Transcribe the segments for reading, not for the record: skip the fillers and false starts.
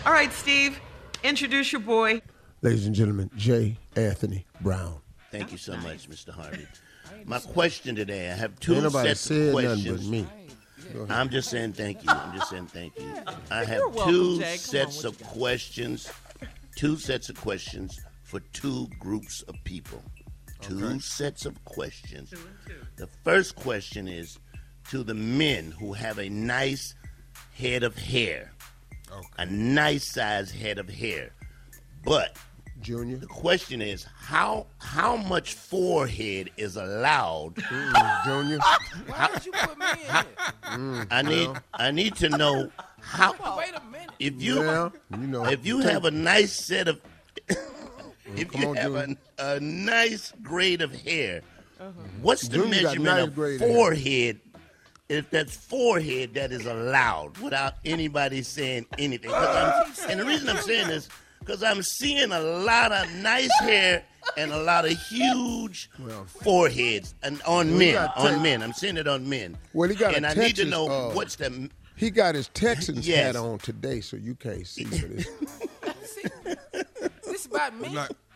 All right, Steve, introduce your boy. Ladies and gentlemen, J. Anthony Brown. Thank you so much, Mr. Harvey. My question today, I have two Ain't nobody sets of said questions. nothing but me. I'm just saying thank you. I have welcome, two Jay. Come sets on, of questions. Two sets of questions for two groups of people. Two sets of questions. The first question is to the men who have a nice head of hair. A nice sized head of hair. But Junior. the question is how much forehead is allowed? Junior. Why did you put me in here? I need to know how. Wait a minute. If you if you Take- have a nice set of if Come you on, have Junior. a nice grade of hair, what's the Junior got measurement nice of grade of hair. forehead? If that's forehead that is allowed without anybody saying anything. And the reason I'm saying this, because I'm seeing a lot of nice hair and a lot of huge foreheads and on men. I'm seeing it on men. Well, he got and a I need to Texas, know what's the. He got his Texans Yes. hat on today, so you can't see for this. This about me.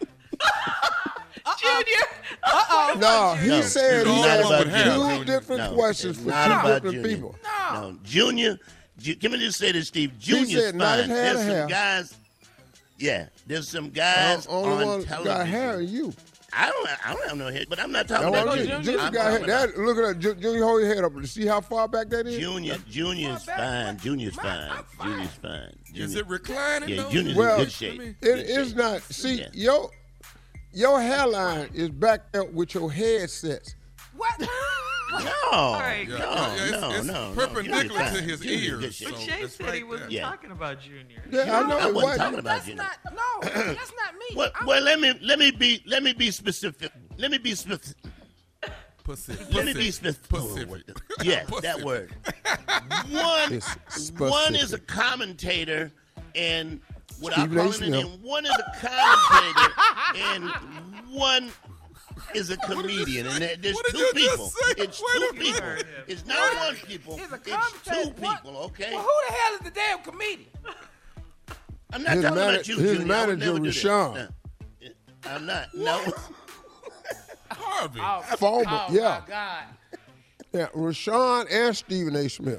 Junior. No, he said it's he not has about two Junior. different No, questions it's for not two about different Junior. people. No, Junior. Can we just say this, Steve? Junior's said nice fine. head There's of some hair. guys. Yeah, there's some guys Only on one television. got hair in you. I don't have no hair, but I'm not talking That's about what I Junior. mean. Junior I'm got hair. talking about Look at that. Junior, hold your head up. See how far back that is? Junior's fine. Junior's fine. Junior's fine. Is it reclining? Yeah, though? Junior's Well, in good shape. It Good is shape. not. See, Yeah. your hairline is back there with your headsets. What? No, right. It's no. perpendicular Junior's to fine. his Junior's in good ears. shape. But So Shay it's said he right wasn't there. Yeah. talking about Junior. Yeah, I know I it wasn't wasn't. talking about That's Junior. not. No, that's not me. Well, let me be specific. Let me be specific. Pacific. Let me be specific. Pacific. Yes, that word. One It's is a commentator, and without Stephen A. calling it Smith. in, one is a commentator, and one is a comedian. And there's What did two you just people. say? It's Wait two a people. minute. It's not one people. It's a It's commentator. two What? people. Okay. Well, who the hell is the damn comedian? I'm not His talking mana- about you, his Junior. I would manager, never do that. Rashawn. No. I'm not. No. Harvey. Former, Oh yeah. my God. Yeah, Rashawn and Stephen A. Smith.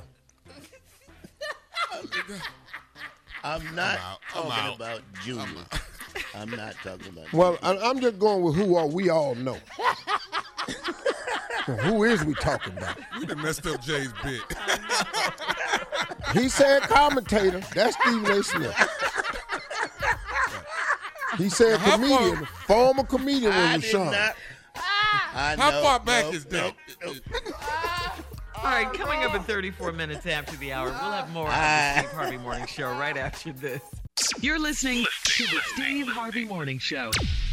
I'm not I'm talking out. about Junior. I'm not talking about. Well, I'm just going with we all know. Who is we talking about? We done messed up Jay's bit. He said commentator. That's Stephen A. Smith. He said How far- comedian, former comedian I was did Rashawn. not. How far back is that? All right, coming up at 34 minutes after the hour, we'll have more on the Steve Harvey Morning Show right after this. You're listening to the Steve Harvey Morning Show.